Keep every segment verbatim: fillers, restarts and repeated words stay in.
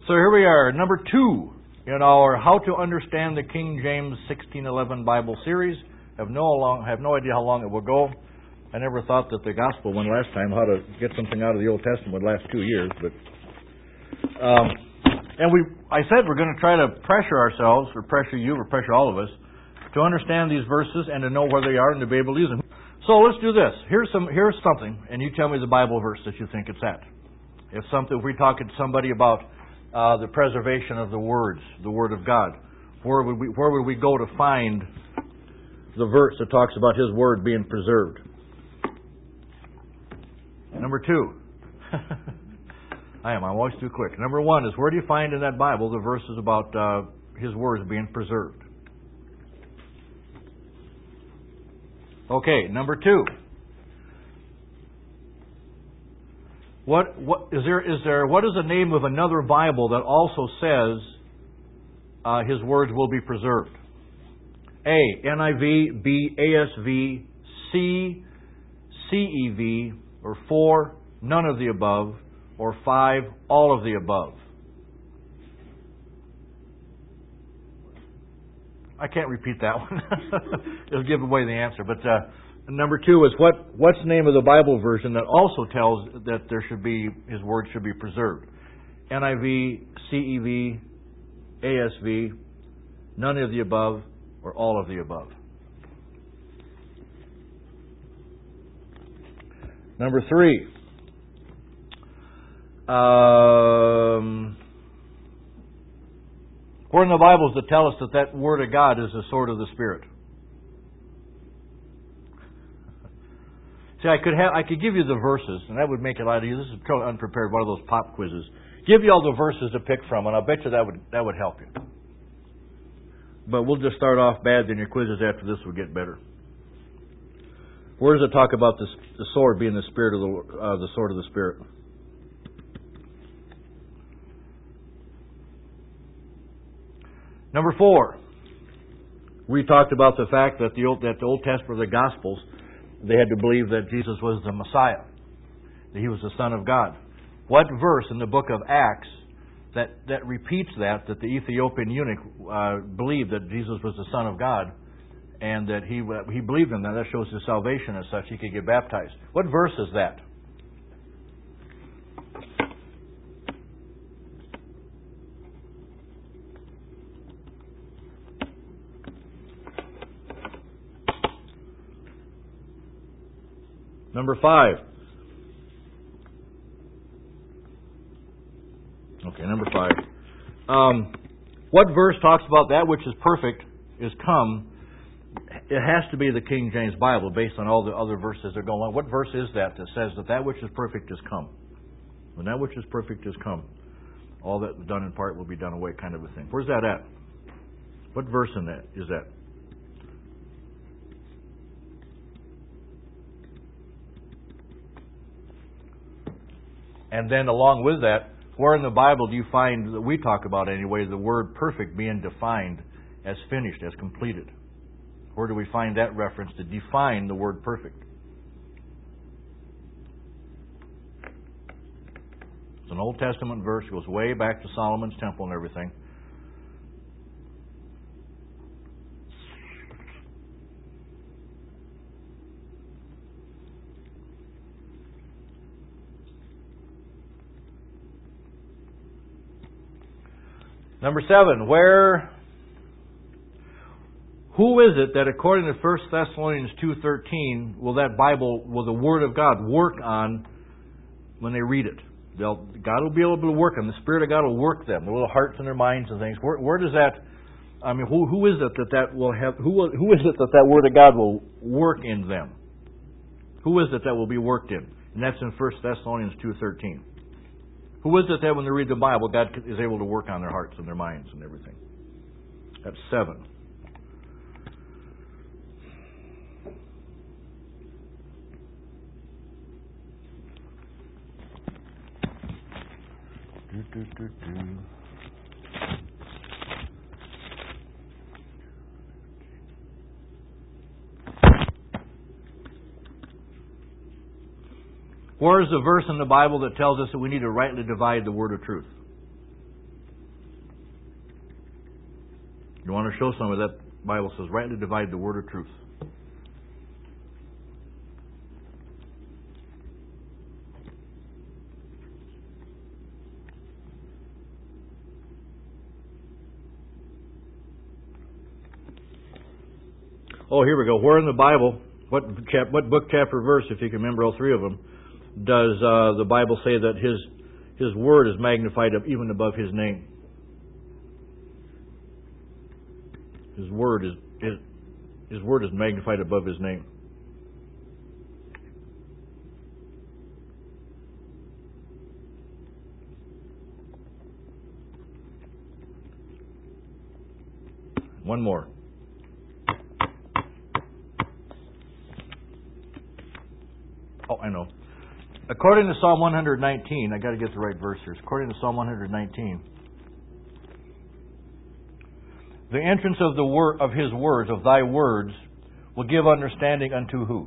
So here we are, number two in our How to Understand the King James sixteen eleven Bible series. Have no long, have no idea how long it will go. I never thought that the gospel one last time, how to get something out of the Old Testament, would last two years. But um, and we, I said we're going to try to pressure ourselves, or pressure you, or pressure all of us, to understand these verses and to know where they are and to be able to use them. So let's do this. Here's some. Here's something, and you tell me the Bible verse that you think it's at. If something, if we talk to somebody about uh, the preservation of the words, the Word of God, where would we where would we go to find the verse that talks about His Word being preserved? Number two. I am. I'm always too quick. Number one is, where do you find in that Bible the verses about uh, His words being preserved? Okay. Number two. What what is there? Is there? What is the name of another Bible that also says uh, His words will be preserved? A. N I V. B. A S V. C. C E V. Or four. None of the above. Or five. All of the above. I can't repeat that one. It'll give away the answer. But uh, number two is what? What's the name of the Bible version that also tells that there should be His words should be preserved? N I V, C E V, A S V, none of the above, or all of the above. Number three. Um, where in the Bibles that tell us that that Word of God is the sword of the Spirit? See, I could have, I could give you the verses, and that would make it a lot easier. This is totally unprepared, one of those pop quizzes. Give you all the verses to pick from, and I'll bet you that would that would help you. But we'll just start off bad, then your quizzes after this will get better. Where does it talk about this, the sword being the spirit of the uh, the sword of the Spirit? Number four, we talked about the fact that the Old, that the Old Testament, the Gospels, they had to believe that Jesus was the Messiah, that He was the Son of God. What verse in the book of Acts that, that repeats that, that the Ethiopian eunuch uh, believed that Jesus was the Son of God, and that he he believed in that? That shows His salvation as such. He could get baptized. What verse is that? Number five. Okay, number five. Um, what verse talks about that which is perfect is come? It has to be the King James Bible based on all the other verses that are going on. What verse is that that says that that which is perfect is come? When that which is perfect is come, all that is done in part will be done away, kind of a thing. Where's that at? What verse in that is that? And then along with that, where in the Bible do you find, that we talk about anyway, the word perfect being defined as finished, as completed? Where do we find that reference to define the word perfect? It's an Old Testament verse. It goes way back to Solomon's temple and everything. Number seven, where, who is it that according to First Thessalonians two thirteen will that Bible, will the Word of God work on when they read it? They'll, God will be able to work them. The Spirit of God will work them, the little hearts and their minds and things. Where, where does that, I mean, who, who is it that that will have, who, will, who is it that that Word of God will work in them? Who is it that will be worked in? And that's in First Thessalonians two thirteen. Who is it that when they read the Bible, God is able to work on their hearts and their minds and everything? That's seven. Do, do, do, do. Where is the verse in the Bible that tells us that we need to rightly divide the word of truth? You want to show some of that? Bible says, rightly divide the word of truth. Oh, here we go. Where in the Bible, what chap, what book, chapter, verse, if you can remember all three of them, does uh, the Bible say that His His word is magnified up even above His name? His word is, is His word is magnified above His name. One more. Oh, I know. According to Psalm one nineteen, I got to get the right verse here. According to Psalm one nineteen, the entrance of the word of His words, of Thy words, will give understanding unto who?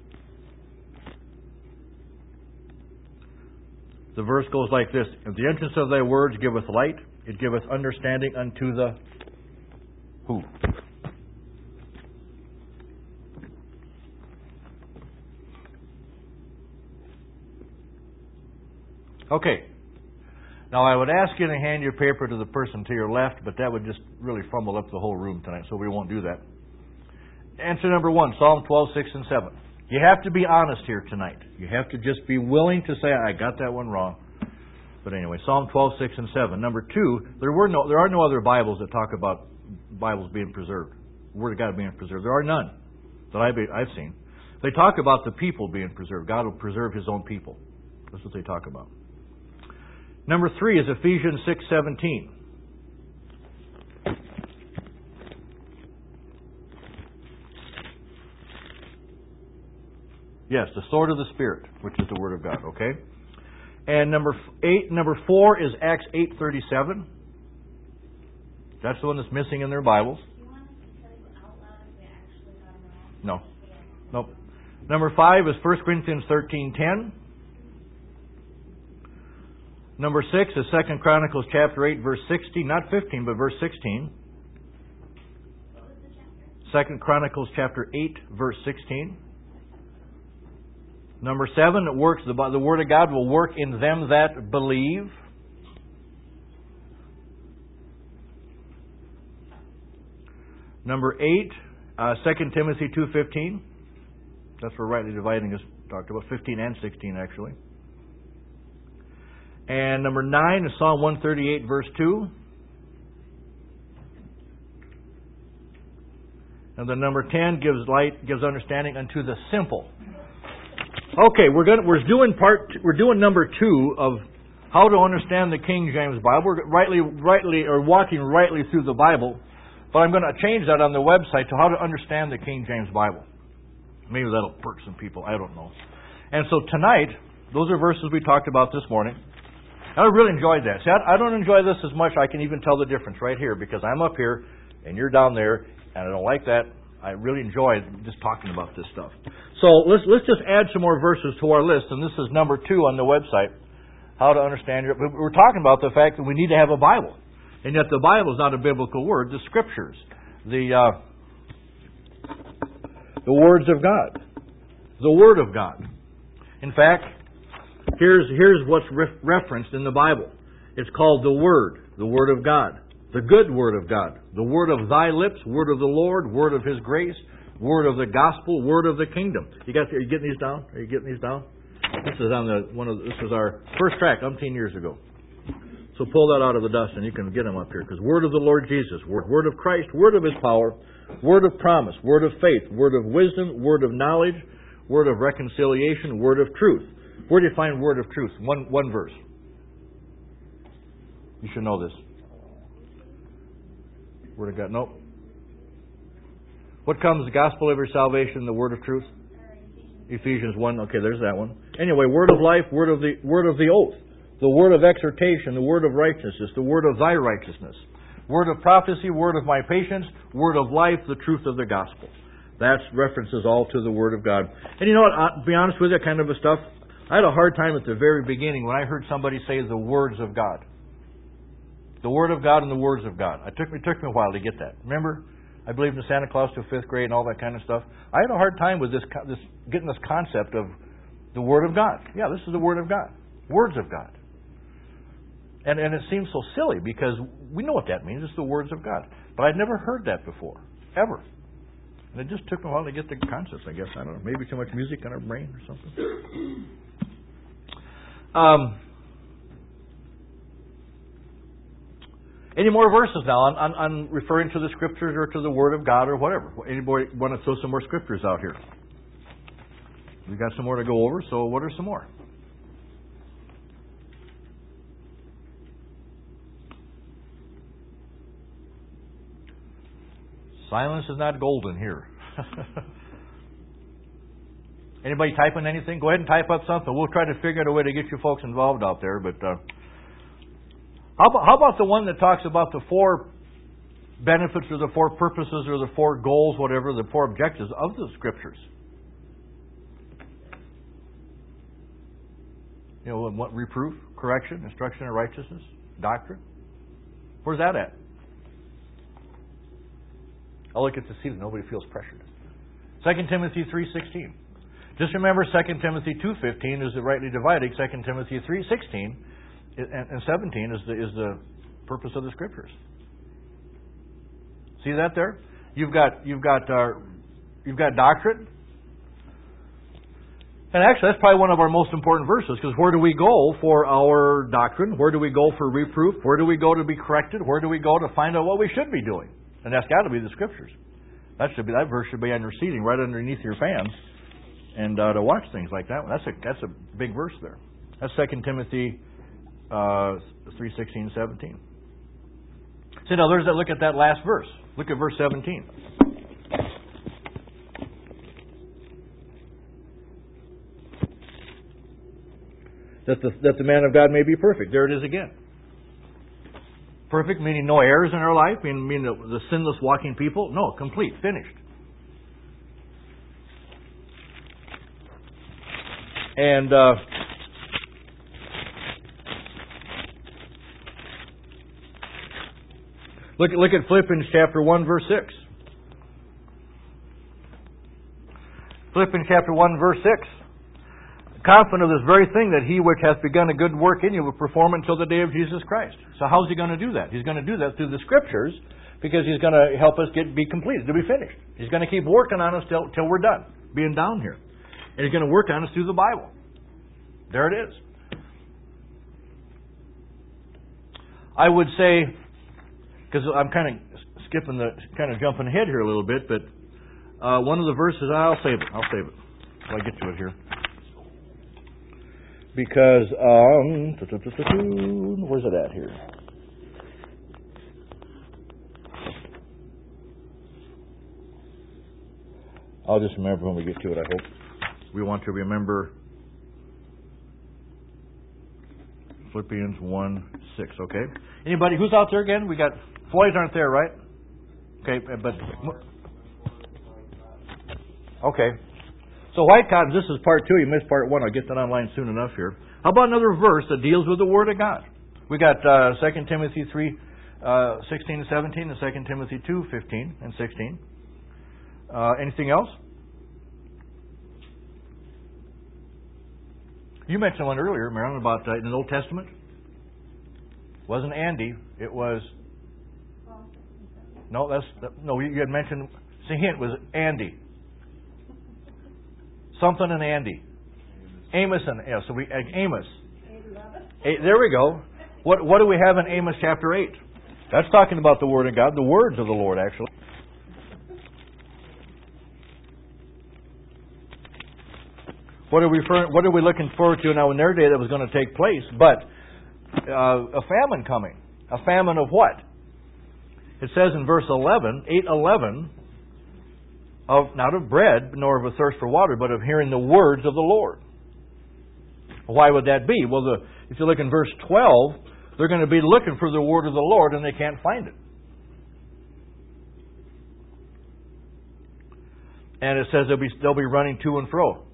The verse goes like this: If the entrance of Thy words giveth light, it giveth understanding unto the who? Okay. Now, I would ask you to hand your paper to the person to your left, but that would just really fumble up the whole room tonight, so we won't do that. Answer number one, Psalm twelve, six and seven. You have to be honest here tonight. You have to just be willing to say, I got that one wrong. But anyway, Psalm twelve, six and seven. Number two, there were no, there are no other Bibles that talk about Bibles being preserved, the Word of God being preserved. There are none that I've, I've seen. They talk about the people being preserved. God will preserve His own people. That's what they talk about. Number three is Ephesians six seventeen. Yes, the sword of the Spirit, which is the Word of God, okay? And number eight, number four is Acts eight thirty-seven. That's the one that's missing in their Bibles. You want us to tell you out loud if we actually got it No. wrong? Nope. Number five is First Corinthians thirteen ten. Number six is Second Chronicles chapter eight, verse sixteen, not fifteen, but verse sixteen. What was the chapter? Second Chronicles chapter eight, verse sixteen. Number seven, it works. The, the Word of God will work in them that believe. Number eight, uh, Second Timothy two fifteen. That's where rightly dividing is talked about. Fifteen and sixteen, actually. And number nine is Psalm one thirty-eight, verse two. And then number ten gives light, gives understanding unto the simple. Okay, we're going we're doing part we're doing number two of how to understand the King James Bible. We're rightly rightly or walking rightly through the Bible, but I'm going to change that on the website to how to understand the King James Bible. Maybe that'll perk some people. I don't know. And so tonight, those are verses we talked about this morning. I really enjoyed that. See, I don't enjoy this as much. I can even tell the difference right here because I'm up here and you're down there, and I don't like that. I really enjoy just talking about this stuff. So let's let's just add some more verses to our list, and this is number two on the website. How to understand it. We're talking about the fact that we need to have a Bible, and yet the Bible is not a biblical word. The Scriptures, the uh, the words of God, the Word of God. In fact, here's here's what's re- referenced in the Bible. It's called the Word, the Word of God. The good Word of God. The Word of Thy lips, Word of the Lord, Word of His grace, Word of the gospel, Word of the kingdom. You got? Are you getting these down? Are you getting these down? This is on the one of the, this was our first track umpteen years ago. So pull that out of the dust and you can get them up here. Because Word of the Lord Jesus, Word, Word of Christ, Word of His power, Word of promise, Word of faith, Word of wisdom, Word of knowledge, Word of reconciliation, Word of truth. Where do you find Word of truth? One one verse. You should know this. Word of God. Nope. What comes? The gospel of your salvation, the word of truth? Ephesians one. Okay, there's that one. Anyway, word of life, word of the word of the oath, the word of exhortation, the word of righteousness, the word of thy righteousness, word of prophecy, word of my patience, word of life, the truth of the gospel. That's references all to the word of God. And you know what? I'll be honest with you, that kind of a stuff. I had a hard time at the very beginning when I heard somebody say the words of God. The Word of God and the words of God. It took me, it took me a while to get that. Remember, I believed in Santa Claus till fifth grade and all that kind of stuff. I had a hard time with this, this getting this concept of the Word of God. Yeah, this is the Word of God. Words of God. And and it seems so silly because we know what that means. It's the words of God. But I'd never heard that before. Ever. And it just took me a while to get the concepts, I guess. I don't know. Maybe too much music in our brain or something. Um, any more verses now on, on, on referring to the Scriptures or to the Word of God or whatever? Anybody want to throw some more Scriptures out here? We've got some more to go over, so what are some more? Silence is not golden here. Anybody typing anything? Go ahead and type up something. We'll try to figure out a way to get you folks involved out there. But uh, how about, how about the one that talks about the four benefits or the four purposes or the four goals, whatever, the four objectives of the Scriptures? You know, what reproof, correction, instruction in righteousness, doctrine. Where's that at? I'll look at the seat. Nobody feels pressured. Second Timothy three sixteen. Just remember, Second Timothy two fifteen is the rightly dividing. Second Timothy three sixteen and seventeen is the is the purpose of the Scriptures. See that there? You've got you've got uh, you've got doctrine, and actually that's probably one of our most important verses, because where do we go for our doctrine? Where do we go for reproof? Where do we go to be corrected? Where do we go to find out what we should be doing? And that's got to be the Scriptures. That should be that verse should be on your seating, right underneath your fans, and uh, to watch things like that. That's a that's a big verse there. That's Second Timothy uh, three sixteen seventeen. See now, there's that. Look at that last verse. Look at verse seventeen. That the that the man of God may be perfect. There it is again. Perfect, meaning no errors in our life, meaning, meaning the, the sinless walking people. No, complete, finished. And uh, look, look at Philippians chapter one, verse six. Philippians chapter one, verse six. Confident of this very thing, that he which hath begun a good work in you will perform it until the day of Jesus Christ. So how's he going to do that? He's going to do that through the Scriptures, because he's going to help us get be completed, to be finished. He's going to keep working on us till, till we're done, being down here. And he's going to work on us through the Bible. There it is. I would say, because I'm kind of skipping the, kind of jumping ahead here a little bit, but uh, one of the verses, I'll save it. I'll save it till I get to it here. Because, um, where's it at here? I'll just remember when we get to it, I hope. We want to remember Philippians one six, okay? Anybody, who's out there again? We got, Floyd's aren't there, right? Okay, but, okay. So White Cottons, this is part two. You missed part one. I'll get that online soon enough here. How about another verse that deals with the Word of God? We got uh, Second Timothy three sixteen and seventeen, and Second Timothy two fifteen and sixteen. Uh, anything else? You mentioned one earlier, Marilyn, about uh, in the Old Testament. It wasn't Andy. It was. No, that's no. You had mentioned. See, hint was Andy. Something in Andy. Amos and yeah, so we uh, Amos. Eight, there we go. What what do we have in Amos chapter eight? That's talking about the Word of God, the words of the Lord, actually. What are we what are we looking forward to now in their day that was going to take place? But uh, a famine coming. A famine of what? It says in verse eleven, eight eleven. Of not of bread, nor of a thirst for water, but of hearing the words of the Lord. Why would that be? Well, the, if you look in verse twelve, they're going to be looking for the word of the Lord, and they can't find it. And it says they'll be they'll be running to and fro,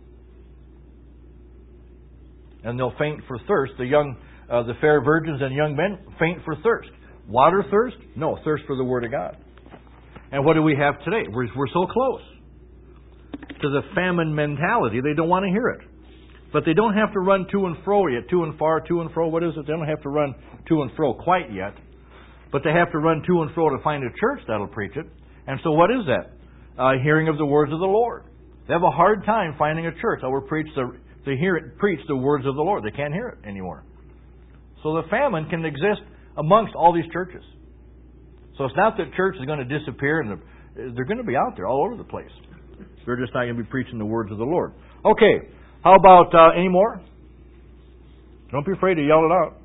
and they'll faint for thirst. The young, uh, the fair virgins and young men faint for thirst. Water thirst? No, thirst for the Word of God. And what do we have today? We're, we're so close to the famine mentality, they don't want to hear it. But they don't have to run to and fro yet, to and far, to and fro. What is it? They don't have to run to and fro quite yet. But they have to run to and fro to find a church that'll preach it. And so what is that? Uh, hearing of the words of the Lord. They have a hard time finding a church that will preach the, to hear it, preach the words of the Lord. They can't hear it anymore. So the famine can exist amongst all these churches. So it's not that church is going to disappear, and they're going to be out there all over the place. They're just not going to be preaching the words of the Lord. Okay, how about uh, any more? Don't be afraid to yell it out.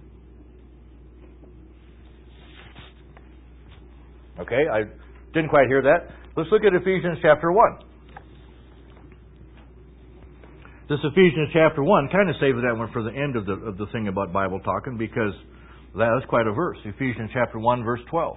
Okay, I didn't quite hear that. Let's look at Ephesians chapter one. This Ephesians chapter one, kind of save that one for the end of the of the thing about Bible talking, because that's quite a verse. Ephesians chapter one, verse twelve.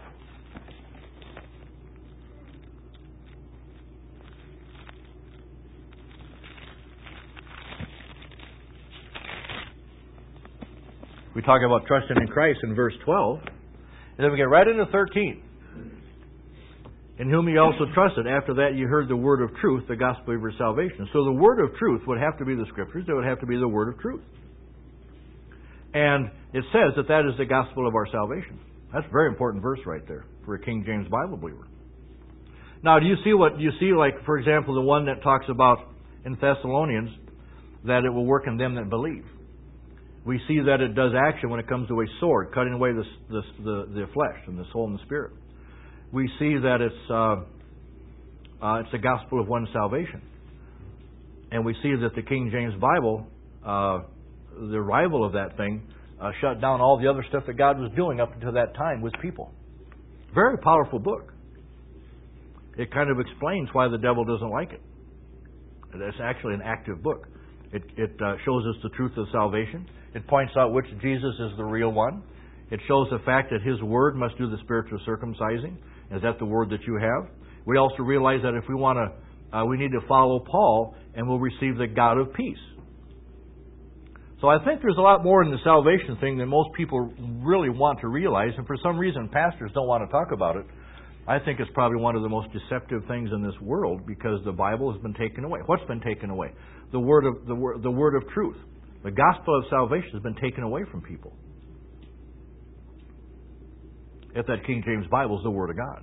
We talk about trusting in Christ in verse twelve. And then we get right into thirteen. In whom ye also trusted. After that you heard the word of truth, the gospel of your salvation. So the word of truth would have to be the Scriptures. It would have to be the word of truth. And it says that that is the gospel of our salvation. That's a very important verse right there for a King James Bible believer. Now, do you see what, do you see, like, for example, the one that talks about in Thessalonians, that it will work in them that believe? We see that it does action when it comes to a sword, cutting away the, the, the, the flesh and the soul and the spirit. We see that it's uh, uh, it's the gospel of one's salvation. And we see that the King James Bible, uh, the arrival of that thing, uh, shut down all the other stuff that God was doing up until that time with people. Very powerful book. It kind of explains why the devil doesn't like it. It's actually an active book. It, it uh, shows us the truth of salvation. It points out which Jesus is the real one. It shows the fact that His Word must do the spiritual circumcising. Is that the Word that you have? We also realize that if we want to, uh, we need to follow Paul, and we'll receive the God of peace. So I think there's a lot more in the salvation thing than most people really want to realize, and for some reason pastors don't want to talk about it. I think it's probably one of the most deceptive things in this world, because the Bible has been taken away. What's been taken away? The word of the word, the word of truth. The gospel of salvation has been taken away from people. If that King James Bible is the Word of God.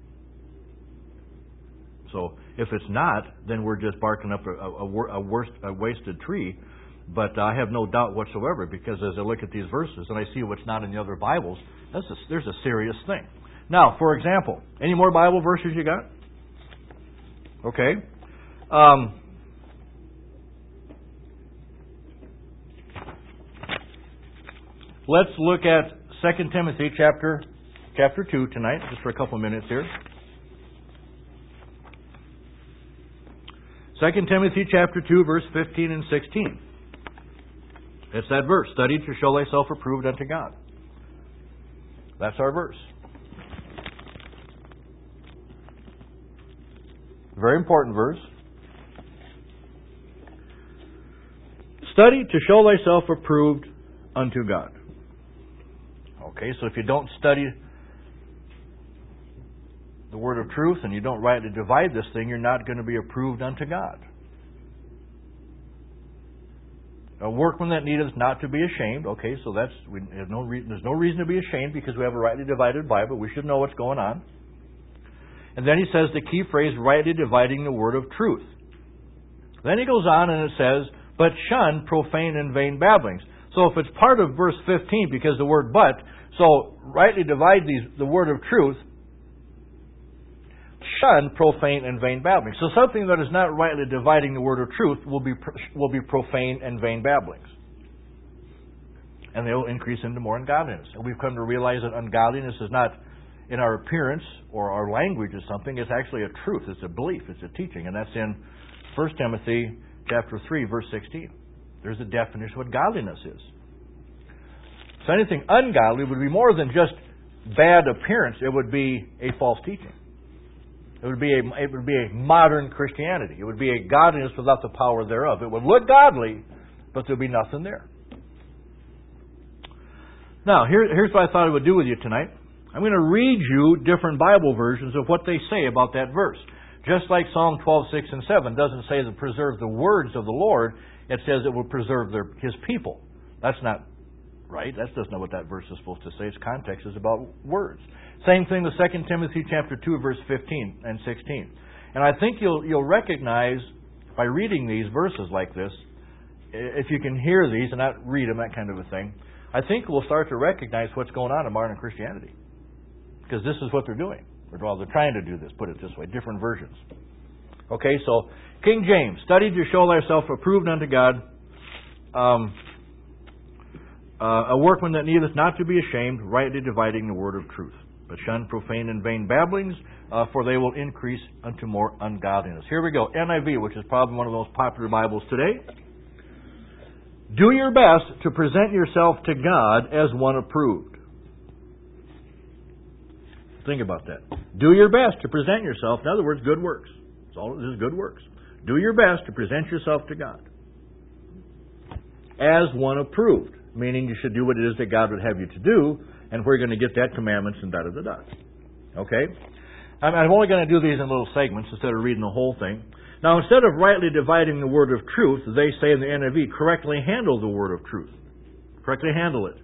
So if it's not, then we're just barking up a, a, a, worst, a wasted tree. But I have no doubt whatsoever, because as I look at these verses and I see what's not in the other Bibles, that's a, there's a serious thing. Now, for example, any more Bible verses you got? Okay. Um, let's look at Second Timothy chapter chapter two tonight, just for a couple of minutes here. Second Timothy chapter two, verse fifteen and sixteen. It's that verse. Study to show thyself approved unto God. That's our verse. Very important verse. Study to show thyself approved unto God. Okay, so if you don't study the word of truth and you don't rightly divide this thing, you're not going to be approved unto God. A workman that needeth not to be ashamed. Okay, so that's we have no reason. There's no reason to be ashamed, because we have a rightly divided Bible. We should know what's going on. And then he says the key phrase, rightly dividing the word of truth. Then he goes on and it says, but shun profane and vain babblings. So if it's part of verse fifteen, because the word but, so rightly divide these, the word of truth, shun profane and vain babblings. So something that is not rightly dividing the word of truth will be will be profane and vain babblings. And they will increase into more ungodliness. And we've come to realize that ungodliness is not in our appearance or our language or something. It's actually a truth. It's a belief. It's a teaching. And that's in First Timothy chapter three, verse sixteen. There's a definition of what godliness is. So anything ungodly would be more than just bad appearance. It would be a false teaching. It would be a, it would be a modern Christianity. It would be a godliness without the power thereof. It would look godly, but there would be nothing there. Now, here, here's what I thought I would do with you tonight. I'm going to read you different Bible versions of what they say about that verse. Just like Psalm twelve, six, and seven doesn't say to preserve the words of the Lord, it says it will preserve their, His people. That's not right. That's just not what that verse is supposed to say. Its context is about words. Same thing with Second Timothy chapter two, verse fifteen and sixteen. And I think you'll you'll recognize by reading these verses like this, if you can hear these and not read them, that kind of a thing, I think we'll start to recognize what's going on in modern Christianity. Because this is what they're doing. Well, they're trying to do this, put it this way, different versions. Okay, so King James, study to show thyself approved unto God, um, uh, a workman that needeth not to be ashamed, rightly dividing the word of truth. But shun profane and vain babblings, uh, for they will increase unto more ungodliness. Here we go, N I V, which is probably one of the most popular Bibles today. Do your best to present yourself to God as one approved. Think about that. Do your best to present yourself. In other words, good works. It's all this is good works. Do your best to present yourself to God as one approved, meaning you should do what it is that God would have you to do, and we're going to get that commandments and da da da da. Okay? I'm only going to do these in little segments instead of reading the whole thing. Now, instead of rightly dividing the word of truth, they say in the N I V, correctly handle the word of truth. Correctly handle it.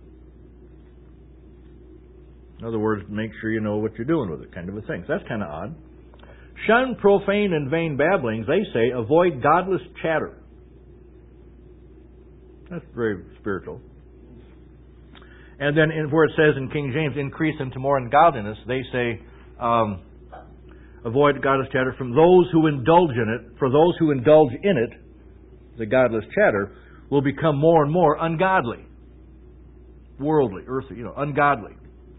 In other words, make sure you know what you're doing with it, kind of a thing. So that's kind of odd. Shun profane and vain babblings, they say, avoid godless chatter. That's very spiritual. And then in, where it says in King James, increase into more ungodliness, they say, um, avoid godless chatter from those who indulge in it. For those who indulge in it, the godless chatter, will become more and more ungodly. Worldly, earthly, you know, ungodly.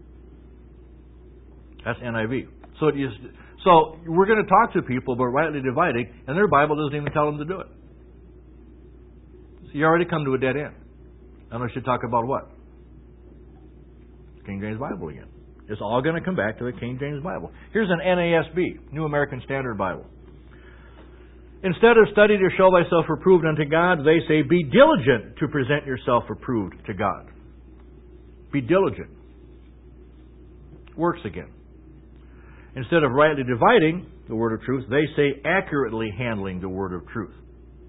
That's N I V. So, it is, so we're going to talk to people about rightly dividing, and their Bible doesn't even tell them to do it. So you already come to a dead end. Unless you talk about what? King James Bible again. It's all going to come back to the King James Bible. Here's an N A S B, New American Standard Bible. Instead of study to show thyself approved unto God, they say, be diligent to present yourself approved to God. Be diligent. Works again. Instead of rightly dividing the word of truth, they say accurately handling the word of truth.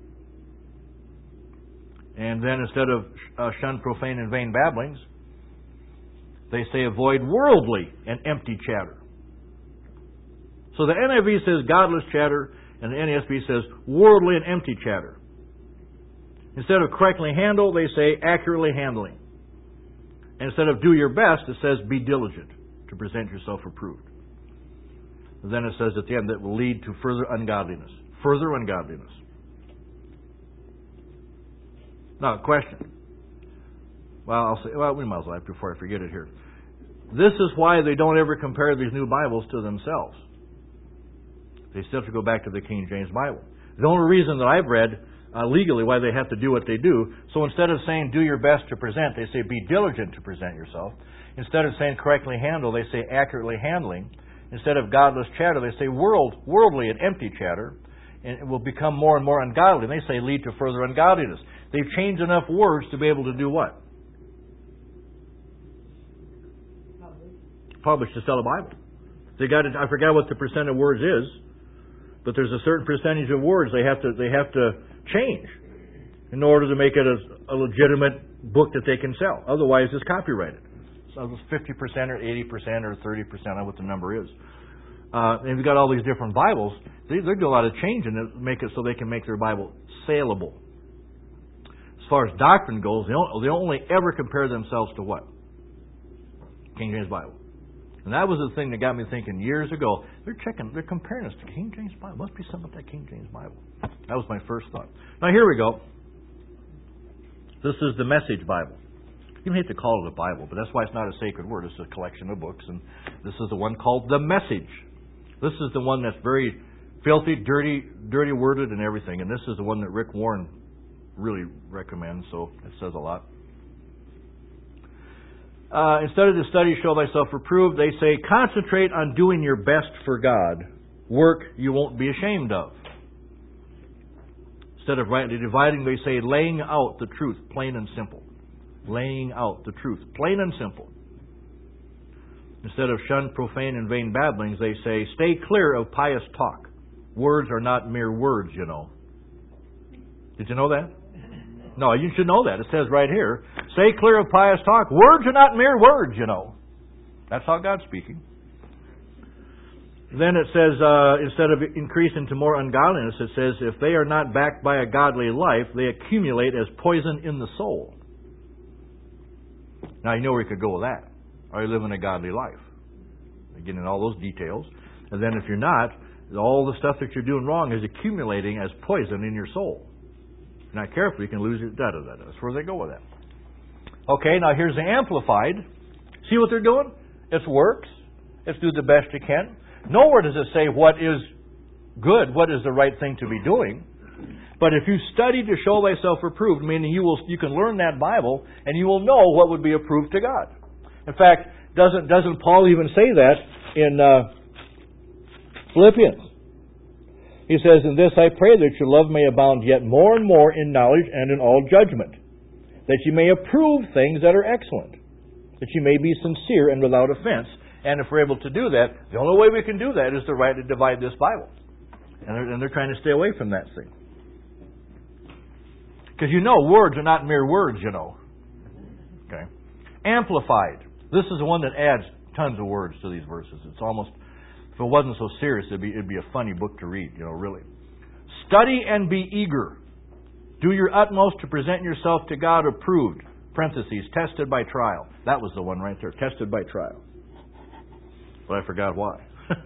And then instead of uh, shun profane and vain babblings, they say avoid worldly and empty chatter. So the N I V says godless chatter, and the N A S B says worldly and empty chatter. Instead of correctly handle, they say accurately handling. And instead of do your best, it says be diligent to present yourself approved. And then it says at the end that will lead to further ungodliness. Further ungodliness. Now, question. Well, I'll say, well, we might as well before I forget it here. This is why they don't ever compare these new Bibles to themselves. They still have to go back to the King James Bible. The only reason that I've read uh, legally why they have to do what they do, so instead of saying do your best to present, they say be diligent to present yourself. Instead of saying correctly handle, they say accurately handling. Instead of godless chatter, they say world, worldly and empty chatter. And it will become more and more ungodly. And they say lead to further ungodliness. They've changed enough words to be able to do what? Publish to sell a Bible. They got to, I forgot what the percent of words is, but there's a certain percentage of words they have to they have to change in order to make it a, a legitimate book that they can sell. Otherwise, it's copyrighted. So it's fifty percent or eighty percent or thirty percent on what the number is. Uh, and you've got all these different Bibles. They, they do a lot of changing to make it so they can make their Bible saleable. As far as doctrine goes, they, don't, they only ever compare themselves to what? King James Bible. And that was the thing that got me thinking years ago. They're checking, they're comparing us to King James Bible. Must be something with that King James Bible. That was my first thought. Now here we go. This is the Message Bible. You don't hate to call it a Bible, but that's why it's not a sacred word. It's a collection of books, and this is the one called the Message. This is the one that's very filthy, dirty, dirty worded, and everything. And this is the one that Rick Warren really recommends. So it says a lot. Uh, instead of the study show thyself approved, they say concentrate on doing your best for God. Work you won't be ashamed of. Instead of rightly dividing, they say laying out the truth, plain and simple. Laying out the truth. Plain and simple. Instead of shun profane and vain babblings, they say, stay clear of pious talk. Words are not mere words, you know. Did you know that? No, you should know that. It says right here, stay clear of pious talk. Words are not mere words, you know. That's how God's speaking. Then it says, uh, instead of increase into more ungodliness, it says, if they are not backed by a godly life, they accumulate as poison in the soul. Now, you know where you could go with that. Are you living a godly life? Again, in all those details. And then if you're not, all the stuff that you're doing wrong is accumulating as poison in your soul. If you're not careful, you can lose your da-da-da-da. That's where they go with that. Okay, now here's the Amplified. See what they're doing? It's works. It's do the best you can. Nowhere does it say what is good, what is the right thing to be doing. But if you study to show thyself approved, meaning you will, you can learn that Bible and you will know what would be approved to God. In fact, doesn't doesn't Paul even say that in uh, Philippians? He says, in this I pray that your love may abound yet more and more in knowledge and in all judgment, that you may approve things that are excellent, that you may be sincere and without offense. And if we're able to do that, the only way we can do that is to rightly divide this Bible. And they're, and they're trying to stay away from that thing. Because you know, words are not mere words, you know. Okay. Amplified. This is the one that adds tons of words to these verses. It's almost, if it wasn't so serious, it'd be, it'd be a funny book to read, you know, really. Study and be eager. Do your utmost to present yourself to God approved. Parentheses, tested by trial. That was the one right there, tested by trial. But I forgot why.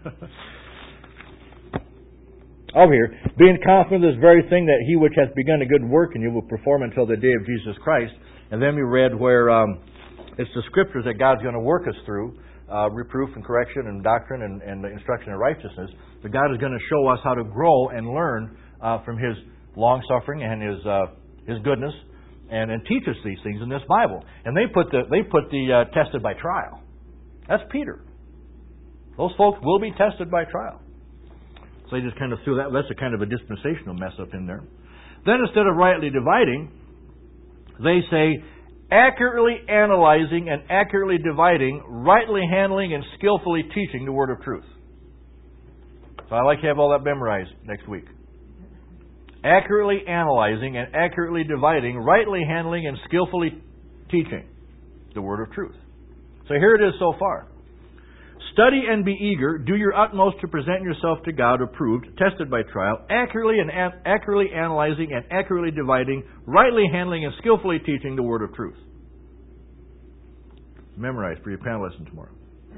Over here, being confident of this very thing, that he which hath begun a good work in you will perform until the day of Jesus Christ. And then we read where um, it's the Scriptures that God's going to work us through, uh, reproof and correction and doctrine and, and instruction in righteousness. But God is going to show us how to grow and learn uh, from His long-suffering and His uh, His goodness, and, and teach us these things in this Bible. And they put the they put the uh, tested by trial. That's Peter. Those folks will be tested by trial. So they just kind of threw that. That's a kind of a dispensational mess up in there. Then instead of rightly dividing, they say accurately analyzing and accurately dividing, rightly handling and skillfully teaching the word of truth. So I like to have all that memorized next week. Accurately analyzing and accurately dividing, rightly handling and skillfully teaching the word of truth. So here it is so far. Study and be eager. Do your utmost to present yourself to God approved, tested by trial, accurately and an- accurately analyzing and accurately dividing, rightly handling and skillfully teaching the word of truth. Memorize for your panel lesson tomorrow.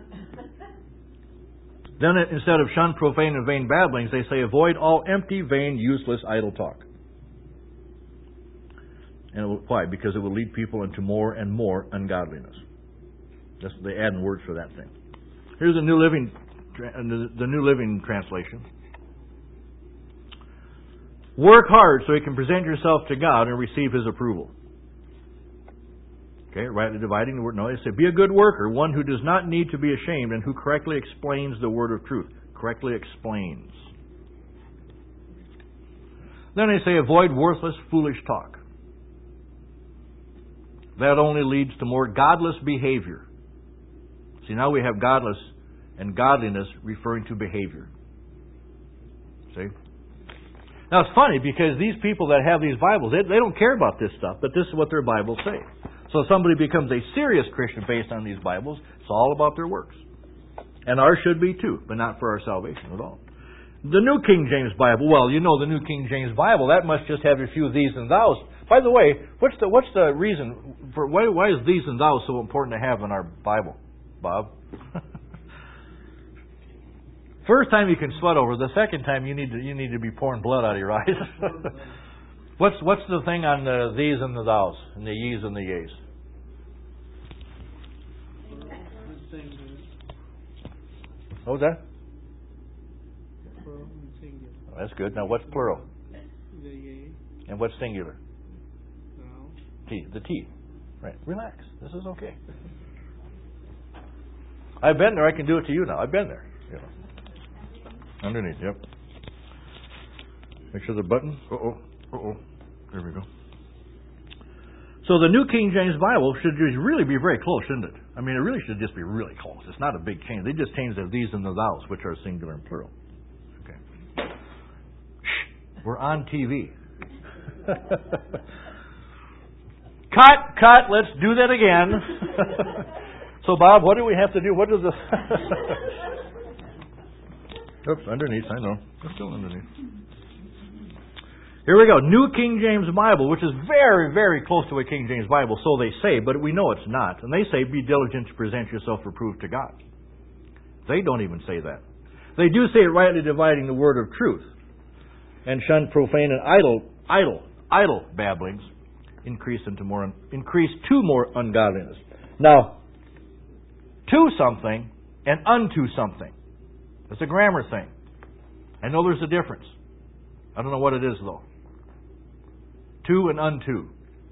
Then instead of shun profane and vain babblings, they say avoid all empty, vain, useless, idle talk. And it will, why? Because it will lead people into more and more ungodliness. That's, they add in words for that thing. Here's the New Living, the New Living Translation. Work hard so you can present yourself to God and receive His approval. Okay, rightly dividing the word. No, they say, be a good worker, one who does not need to be ashamed and who correctly explains the word of truth. Correctly explains. Then they say, avoid worthless, foolish talk. That only leads to more godless behavior. See, now we have godless and godliness referring to behavior. See? Now it's funny because these people that have these Bibles, they, they don't care about this stuff, but this is what their Bibles say. So if somebody becomes a serious Christian based on these Bibles, it's all about their works. And ours should be too, but not for our salvation at all. The New King James Bible, well, you know the New King James Bible, that must just have a few these and thous. By the way, what's the what's the reason for why why is these and thous so important to have in our Bible? Bob. First time you can sweat over. The second time you need to you need to be pouring blood out of your eyes. what's what's the thing on the these and the thous and the ye's and the yeas? What was that? Oh, that's good. Now what's plural? And what's singular? T. The T. Right. Relax. This is okay. I've been there. I can do it to you now. I've been there. You know. Underneath, yep. Make sure the button. Uh-oh. Uh-oh. There we go. So the New King James Bible should really be very close, shouldn't it? I mean, it really should just be really close. It's not a big change. They just changed the these and the thous, which are singular and plural. Okay. Shh. We're on T V. Cut, cut. Let's do that again. So, Bob, what do we have to do? What does the... Oops, underneath. I know. It's still underneath. Here we go. New King James Bible, which is very, very close to a King James Bible, so they say, but we know it's not. And they say, be diligent to present yourself approved to God. They don't even say that. They do say, rightly dividing the word of truth, and shun profane and idle, idle, idle babblings, increase into more, increase to more ungodliness. Now, to something and unto something. It's a grammar thing. I know there's a difference. I don't know what it is, though. To and unto.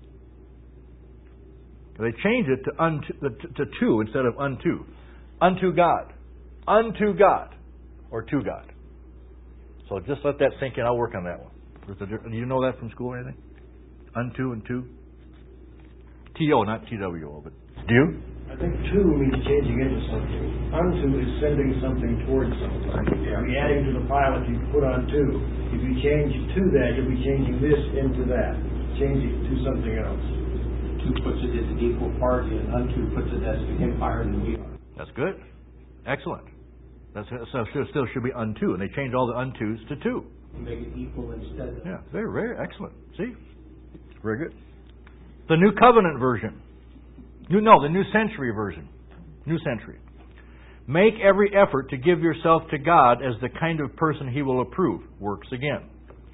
They change it to unto, to, to to instead of unto. Unto God. Unto God. Or to God. So just let that sink in. I'll work on that one. Do you know that from school or anything? Unto and to? T O, not T W O, but do you? I think to means changing into something. Unto is sending something towards something. You'll be adding to the pile if you put on to. If you change to that, you'll be changing this into that. Change it to something else. To puts it as an equal part, and unto puts it as him higher than we are. That's good. Excellent. That's, so it still should be unto, and they change all the untos to to. Make it equal instead of... Yeah, very, very excellent. See? Very good. The New Covenant version. New, no, the New Century version. New Century. Make every effort to give yourself to God as the kind of person He will approve. Works again.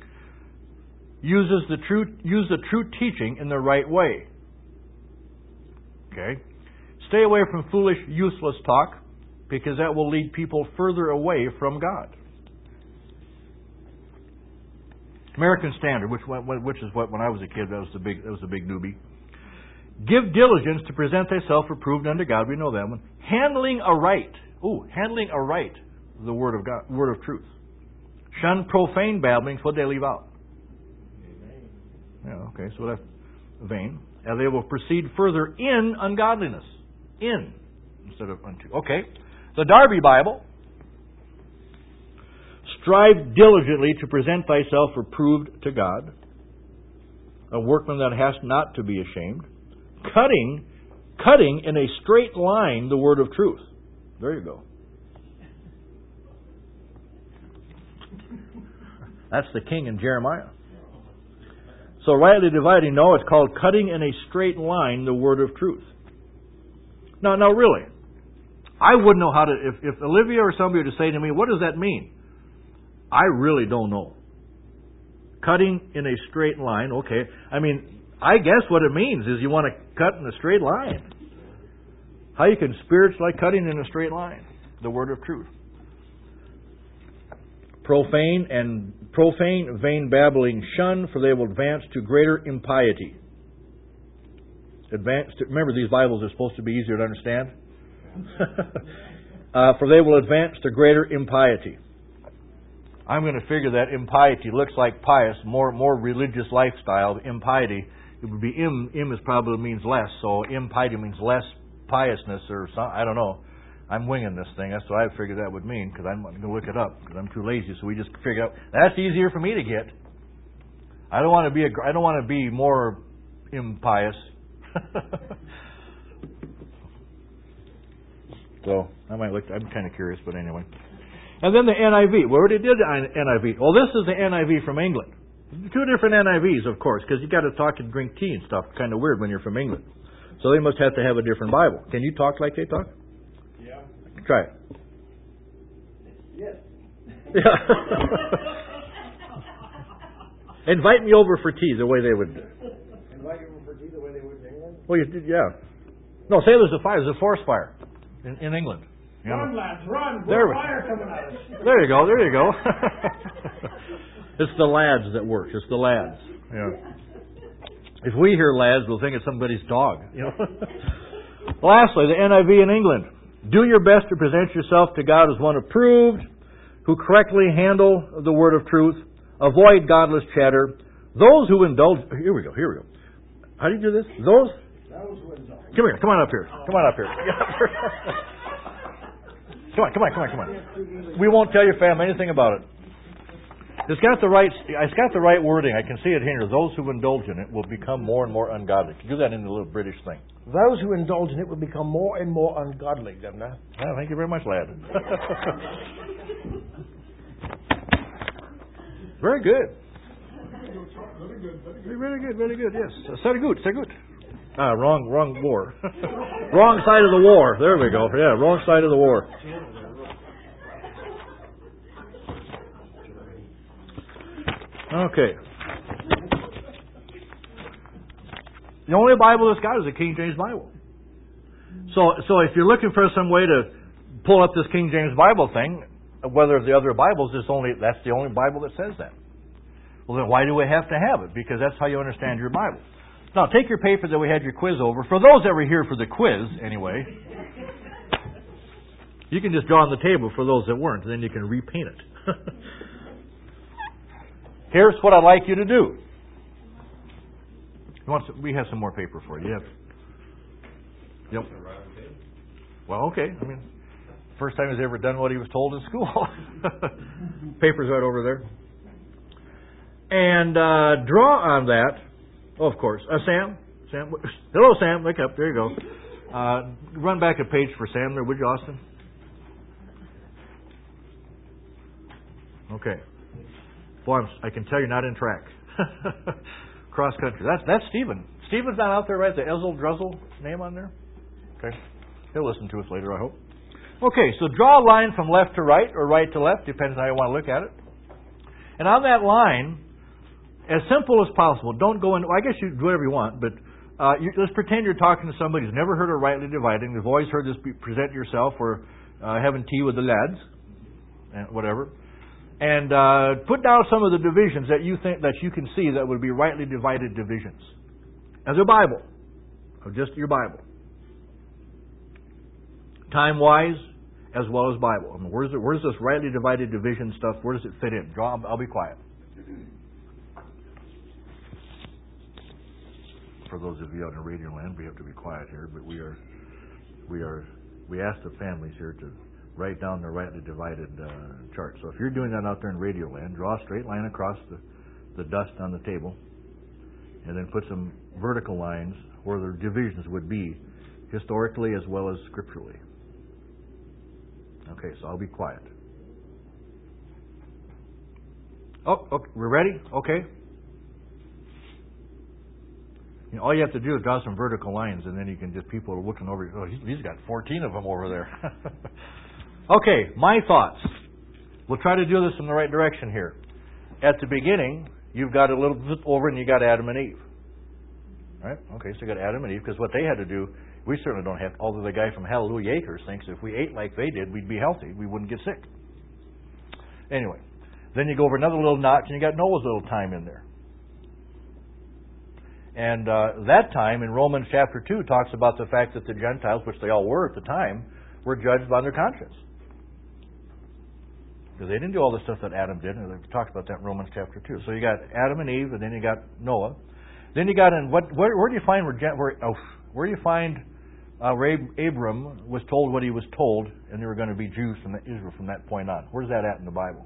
Uses the true, use the true teaching in the right way. Okay? Stay away from foolish, useless talk, because that will lead people further away from God. American Standard, which which is what when I was a kid that was the big that was the big newbie. Give diligence to present thyself approved unto God. We know that one. Handling aright. Ooh, handling aright the word of God, word of truth. Shun profane babblings. What did they leave out? Amen. Yeah, okay, so that's vain. And they will proceed further in ungodliness. In instead of unto. Okay. The Darby Bible. Strive diligently to present thyself approved to God, a workman that hast not to be ashamed, cutting, cutting in a straight line the word of truth. There you go. That's the king in Jeremiah. So rightly dividing, no, it's called cutting in a straight line the word of truth. Now, now really, I wouldn't know how to, if, if Olivia or somebody were to say to me, what does that mean? I really don't know. Cutting in a straight line, okay. I mean, I guess what it means is you want to cut in a straight line. How you can spiritually cutting in a straight line, the word of truth. Profane and profane, vain babbling shun, for they will advance to greater impiety. Advance to, remember, these Bibles are supposed to be easier to understand. uh, for they will advance to greater impiety. I'm going to figure that impiety looks like pious, more more religious lifestyle. Impiety, it would be im. Im is probably means less, so impiety means less piousness or something. I don't know. I'm winging this thing. That's what I figured that would mean because I'm going to look it up because I'm too lazy. So we just figure out that's easier for me to get. I don't want to be a. I don't want to be more impious. So I might look. I'm kind of curious, but anyway. And then the N I V. We already did the N I V. Well, this is the N I V from England. Two different N I Vs, of course, because you got to talk and drink tea and stuff. Kind of weird when you're from England. So they must have to have a different Bible. Can you talk like they talk? Yeah. Try it. Yes. Yeah. Invite me over for tea the way they would. Invite you over for tea the way they would in England? Well, you did, yeah. No, say there's a fire. There's a forest fire in, in England. You Run, know? lads, run! There There's we- fire coming at us. There you go. There you go. It's the lads that work. It's the lads. Yeah. If we hear lads, we'll think it's somebody's dog. You know. Lastly, the N I V in England. Do your best to present yourself to God as one approved, who correctly handle the word of truth. Avoid godless chatter. Those who indulge. Here we go. Here we go. How do you do this? Those? Those who indulge. Come here. Come on up here. Come on up here. Come on, come on, come on, come on. We won't tell your family anything about it. It's got the right. It's got the right wording. I can see it here. Those who indulge in it will become more and more ungodly. Do that in the little British thing. Those who indulge in it will become more and more ungodly, Governor. Well, thank you very much, lad. Very good. Very good, very good, yes. Sehr gut, sehr gut. Ah, wrong, wrong war. Wrong side of the war. There we go. Yeah, wrong side of the war. Okay. The only Bible that's got is the King James Bible. So, so if you're looking for some way to pull up this King James Bible thing, whether the other Bibles, it's only that's the only Bible that says that. Well, then why do we have to have it? Because that's how you understand your Bible. Now, take your paper that we had your quiz over. For those that were here for the quiz, anyway, you can just draw on the table for those that weren't, and then you can repaint it. Here's what I'd like you to do. You want some, we have some more paper for you. Yep. Well, okay. I mean, first time he's ever done what he was told in school. Paper's right over there. And uh, draw on that. Oh, of course. Uh, Sam? Sam? Hello, Sam. Wake up. There you go. Uh, run back a page for Sam there, would you, Austin? Okay. Boy, I'm, I can tell you're not in track. Cross country. That's that's Stephen. Stephen's not out there, right? The Ezel Druzzle name on there? Okay. He'll listen to us later, I hope. Okay, so draw a line from left to right, or right to left, depends on how you want to look at it. And on that line, as simple as possible, don't go in, well, I guess you do whatever you want, but uh, you, let's pretend you're talking to somebody who's never heard of rightly dividing. They've always heard this be, present yourself or uh, having tea with the lads, and whatever. And uh, put down some of the divisions that you think that you can see that would be rightly divided divisions. As a Bible, or just your Bible. Time-wise, as well as Bible. I mean, where's, it, where's this rightly divided division stuff? Where does it fit in? Draw. I'll be quiet. For those of you out in Radio Land, we have to be quiet here, but we are, we are, we ask the families here to write down the rightly divided uh, chart. So if you're doing that out there in Radio Land, draw a straight line across the, the dust on the table, and then put some vertical lines where the divisions would be, historically as well as scripturally. Okay, so I'll be quiet. Oh, okay, we're ready? Okay. You know, all you have to do is draw some vertical lines, and then you can just, people are looking over, oh, he's, he's got fourteen of them over there. Okay, my thoughts. We'll try to do this in the right direction here. At the beginning, you've got a little bit over, and you got Adam and Eve. Right? Okay, so you got Adam and Eve, because what they had to do, we certainly don't have, although the guy from Hallelujah Acres thinks if we ate like they did, we'd be healthy. We wouldn't get sick. Anyway, then you go over another little notch, and you got Noah's little time in there. And uh, that time in Romans chapter two talks about the fact that the Gentiles, which they all were at the time, were judged by their conscience. Because they didn't do all the stuff that Adam did, and they've talked about that in Romans chapter two. So you got Adam and Eve, and then you got Noah. Then you got in what? Where, where do you find where? Where, oh, where do you find uh, where Abram was told what he was told, and they were going to be Jews from the, Israel from that point on? Where's that at in the Bible?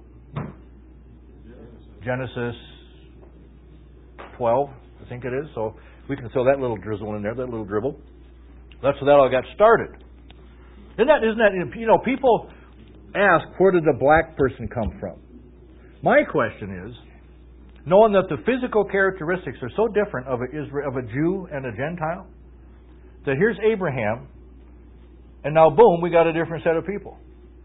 Genesis twelve, I think it is. So we can throw that little drizzle in there, that little dribble. That's how that all got started. Isn't that? Isn't that? You know, people ask, where did the black person come from? My question is, knowing that the physical characteristics are so different of a, Israel, of a Jew and a Gentile, that here's Abraham, and now boom, we got a different set of people.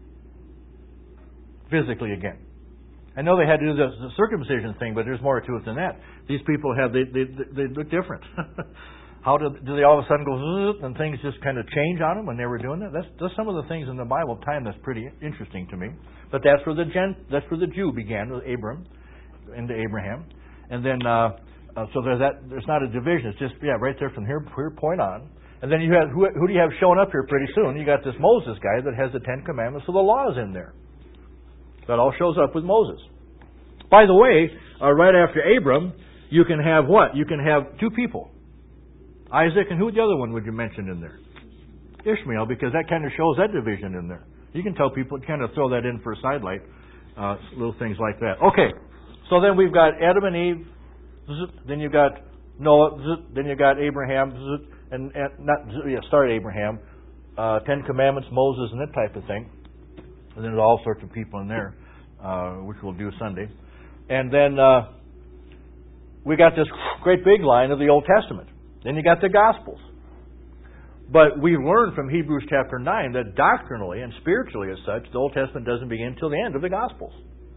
Physically again. I know they had to do the, the circumcision thing, but there's more to it than that. These people have, they, they, they look different. How do, do they all of a sudden go zzz, and things just kind of change on them when they were doing that? That's, that's some of the things in the Bible time that's pretty interesting to me. But that's where the Gent, that's where the Jew began with Abram, into Abraham, and then uh, uh, so there's that. There's not a division. It's just yeah, right there from here, here point on. And then you have who, who do you have showing up here pretty soon? You got this Moses guy that has the Ten Commandments, so the law is in there. That all shows up with Moses. By the way, uh, right after Abram, you can have what? You can have two people. Isaac, and who the other one would you mention in there? Ishmael, because that kind of shows that division in there. You can tell people, kind of throw that in for a sidelight, uh, little things like that. Okay, so then we've got Adam and Eve, then you've got Noah, then you've got Abraham, and, and not yeah, start Abraham, uh, Ten Commandments, Moses, and that type of thing. And then there's all sorts of people in there, uh, which we'll do Sunday. And then uh, we got this great big line of the Old Testament. Then you got the Gospels. But we learned from Hebrews chapter nine that doctrinally and spiritually as such, the Old Testament doesn't begin until the end of the Gospels.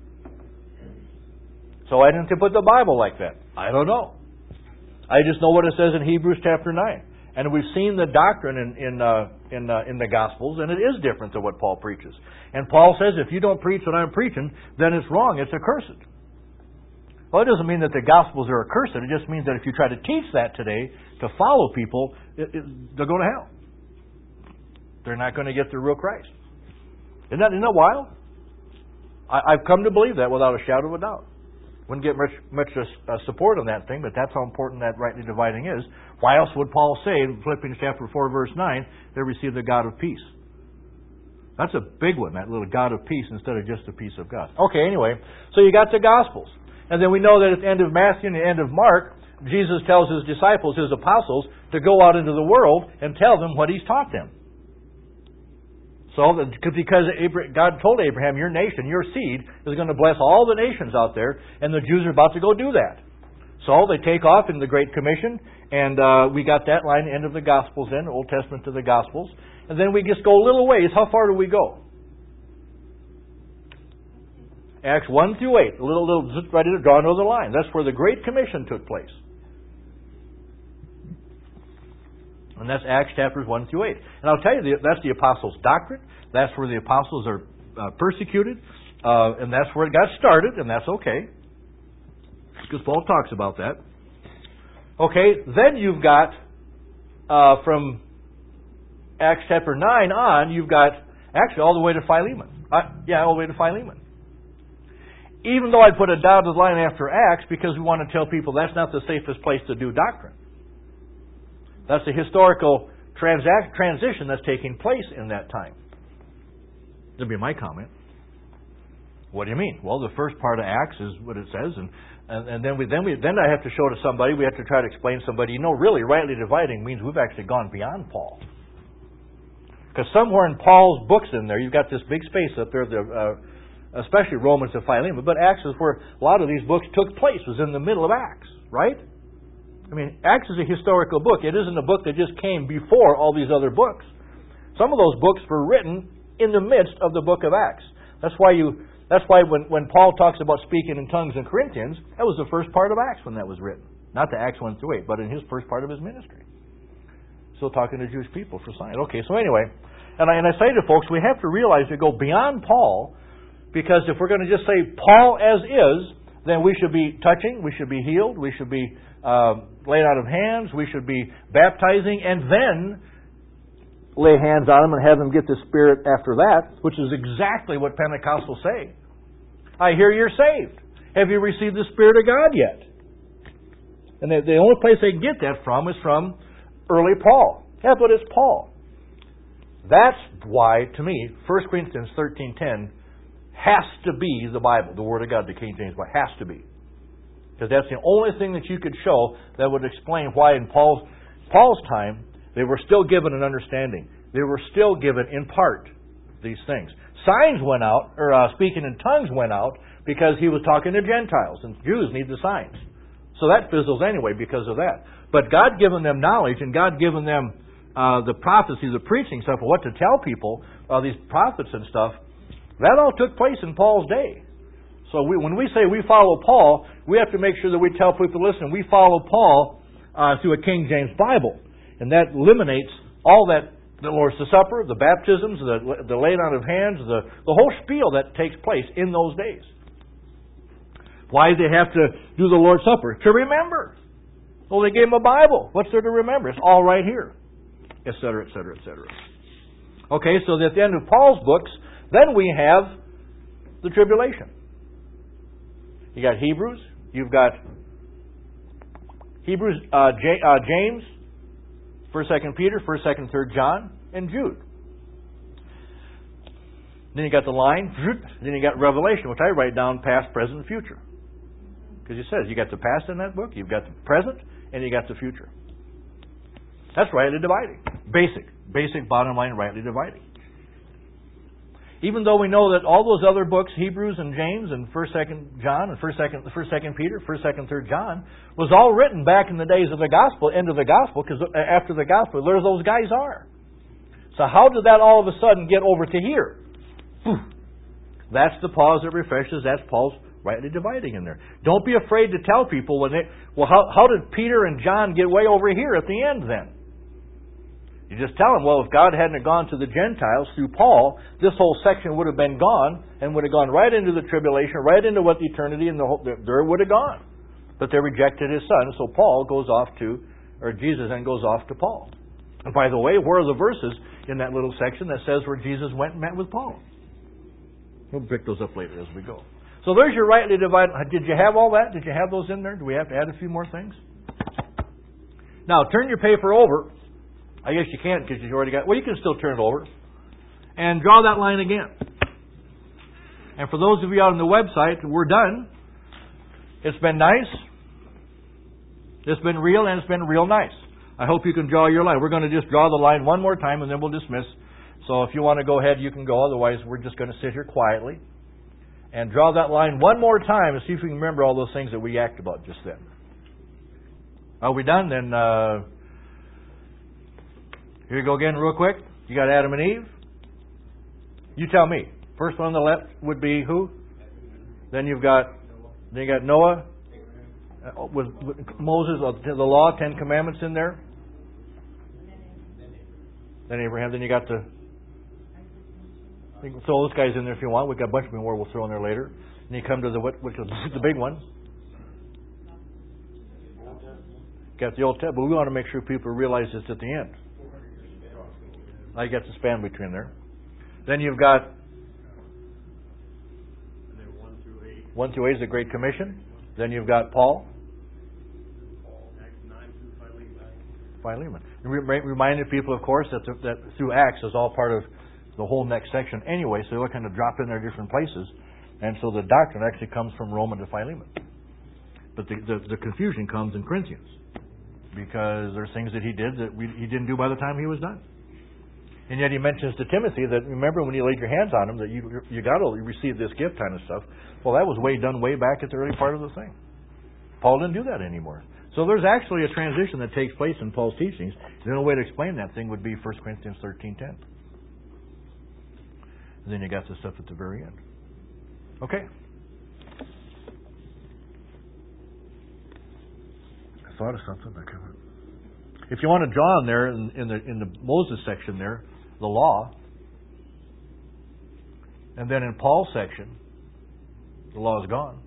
So why didn't they put the Bible like that? I don't know. I just know what it says in Hebrews chapter nine. And we've seen the doctrine in in uh, in, uh, in the Gospels, and it is different than what Paul preaches. And Paul says, if you don't preach what I'm preaching, then it's wrong. It's accursed. Well, it doesn't mean that the Gospels are accursed. It just means that if you try to teach that today to follow people, it, it, they'll go to hell. They're not going to get the real Christ. Isn't that, isn't that wild? I, I've come to believe that without a shadow of a doubt. Wouldn't get much much uh, support on that thing, but that's how important that rightly dividing is. Why else would Paul say in Philippians chapter four, verse nine, they receive the God of peace? That's a big one, that little God of peace instead of just the peace of God. Okay, anyway, so you got the Gospels. And then we know that at the end of Matthew and the end of Mark, Jesus tells His disciples, His apostles, to go out into the world and tell them what He's taught them. So, because God told Abraham, your nation, your seed, is going to bless all the nations out there, and the Jews are about to go do that. So they take off in the Great Commission, and uh, we got that line, end of the Gospels in, Old Testament to the Gospels. And then we just go a little ways. How far do we go? Acts one through eight, a little, little, just ready to draw another line. That's where the Great Commission took place. And that's Acts chapters one through eight. And I'll tell you, that's the apostles' doctrine. That's where the apostles are uh, persecuted. Uh, and that's where it got started, and that's okay. Because Paul talks about that. Okay, then you've got, uh, from Acts chapter nine on, you've got, actually all the way to Philemon. Uh, yeah, all the way to Philemon. Even though I put a dotted line after Acts, because we want to tell people that's not the safest place to do doctrine. That's a historical transac- transition that's taking place in that time. That'd be my comment. What do you mean? Well, the first part of Acts is what it says, and, and, and then we then we then I have to show to somebody. We have to try to explain to somebody. You know, really, rightly dividing means we've actually gone beyond Paul. Because somewhere in Paul's books in there, you've got this big space up there, the, uh, especially Romans and Philemon. But Acts is where a lot of these books took place. Was in the middle of Acts, right? I mean, Acts is a historical book. It isn't a book that just came before all these other books. Some of those books were written in the midst of the book of Acts. That's why you. That's why when, when Paul talks about speaking in tongues in Corinthians, that was the first part of Acts when that was written. Not the Acts one through eight, but in his first part of his ministry. Still talking to Jewish people for sign. Okay, so anyway, and I, and I say to folks, we have to realize we go beyond Paul, because if we're going to just say Paul as is, then we should be touching, we should be healed, we should be uh, laid out of hands, we should be baptizing, and then lay hands on them and have them get the Spirit after that, which is exactly what Pentecostals say. I hear you're saved. Have you received the Spirit of God yet? And the, the only place they can get that from is from early Paul. Yeah, but it's Paul. That's why, to me, First Corinthians thirteen ten has to be the Bible, the Word of God, the King James Bible. Has to be. Because that's the only thing that you could show that would explain why in Paul's, Paul's time they were still given an understanding. They were still given, in part, these things. Signs went out, or uh, speaking in tongues went out, because he was talking to Gentiles, and Jews need the signs. So that fizzles anyway because of that. But God given them knowledge, and God given them uh, the prophecy, the preaching stuff, of what to tell people, uh, these prophets and stuff, that all took place in Paul's day. So we, when we say we follow Paul, we have to make sure that we tell people, listen, we follow Paul uh, through a King James Bible. And that eliminates all that, the Lord's Supper, the baptisms, the, the laying on of hands, the, the whole spiel that takes place in those days. Why did they have to do the Lord's Supper? To remember. Well, they gave them a Bible. What's there to remember? It's all right here. Et cetera, et cetera, et cetera. Okay, so at the end of Paul's books, then we have the tribulation. You got Hebrews. You've got Hebrews, uh, J, uh, James, First, Second Peter, First, Second, Third John, and Jude. Then you got the line, then you got Revelation, which I write down past, present, and future. Because it says you got the past in that book, you've got the present, and you got the future. That's rightly dividing. Basic. Basic bottom line, rightly dividing. Even though we know that all those other books, Hebrews and James and First, Second John and First, Second, First, Second Peter, First, Second, Third John, was all written back in the days of the gospel, end of the gospel, because after the gospel, there those guys are. So how did that all of a sudden get over to here? That's the pause that refreshes. That's Paul's rightly dividing in there. Don't be afraid to tell people when they, well, how, how did Peter and John get way over here at the end then? You just tell them, well, if God hadn't gone to the Gentiles through Paul, this whole section would have been gone and would have gone right into the tribulation, right into what eternity and the whole, there it would have gone. But they rejected his son, so Paul goes off to, or Jesus then goes off to Paul. And by the way, where are the verses in that little section that says where Jesus went and met with Paul? We'll pick those up later as we go. So there's your rightly divided. Did you have all that? Did you have those in there? Do we have to add a few more things? Now, turn your paper over. I guess you can't because you already got... Well, you can still turn it over. And draw that line again. And for those of you out on the website, we're done. It's been nice. It's been real, and it's been real nice. I hope you can draw your line. We're going to just draw the line one more time, and then we'll dismiss. So if you want to go ahead, you can go. Otherwise, we're just going to sit here quietly and draw that line one more time and see if we can remember all those things that we act about just then. Are we done? Then uh, here you go again real quick. You got Adam and Eve. You tell me. First one on the left would be who? Then you've got then you got Noah uh, with, with Moses, uh, the law, Ten Commandments in there. Then Abraham. Then you got the... You can throw those guys in there if you want. We've got a bunch of more we'll throw in there later. And you come to the what, which is the big one. Got the Old Testament, but we want to make sure people realize it's at the end. I got the span between there. Then you've got one through eight is the Great Commission. Then you've got Paul. Philemon. Reminding people, of course, that, the, that through Acts is all part of the whole next section anyway, so they're kind of drop in there different places. And so the doctrine actually comes from Roman to Philemon. But the, the, the confusion comes in Corinthians, because there's things that he did that we, he didn't do by the time he was done. And yet he mentions to Timothy that, remember when you laid your hands on him, that you you got to receive this gift kind of stuff. Well, that was way done way back at the early part of the thing. Paul didn't do that anymore. So there's actually a transition that takes place in Paul's teachings. The only way to explain that thing would be First Corinthians thirteen ten. And then you got the stuff at the very end. Okay. I thought of something. I can't. If you want to draw in there in, in the in the Moses section there, the law, and then in Paul's section, the law is gone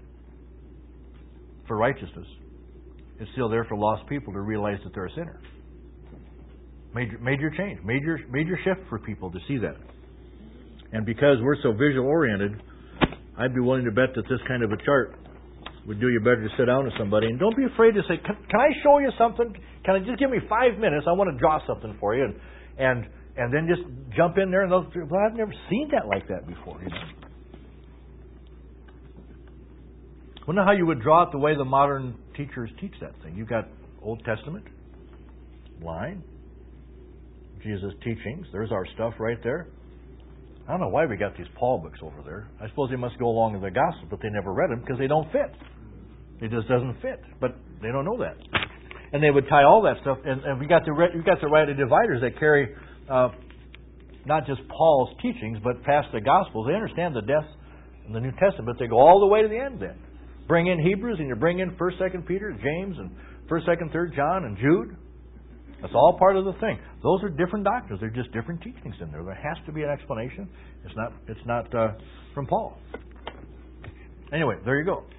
for righteousness. It's still there for lost people to realize that they're a sinner. Major major change, major major shift for people to see that. And because we're so visual oriented, I'd be willing to bet that this kind of a chart would do you better to sit down with somebody. And don't be afraid to say, can, can I show you something? Can I just give me five minutes? I want to draw something for you. And and, and then just jump in there and they'll, well, I've never seen that like that before. You know? Wonder how you would draw it the way the modern teachers teach that thing. You've got Old Testament, line, Jesus' teachings. There's our stuff right there. I don't know why we got these Paul books over there. I suppose they must go along with the gospel, but they never read them because they don't fit. It just doesn't fit. But they don't know that. And they would tie all that stuff. And, and we got the we got the rightly dividers that carry uh, not just Paul's teachings, but past the Gospels. They understand the death in the New Testament, but they go all the way to the end then. Bring in Hebrews, and you bring in First, Second Peter, James, and First, Second, Third John, and Jude. That's all part of the thing. Those are different doctrines. They're just different teachings in there. There has to be an explanation. It's not. It's not uh, from Paul. Anyway, there you go.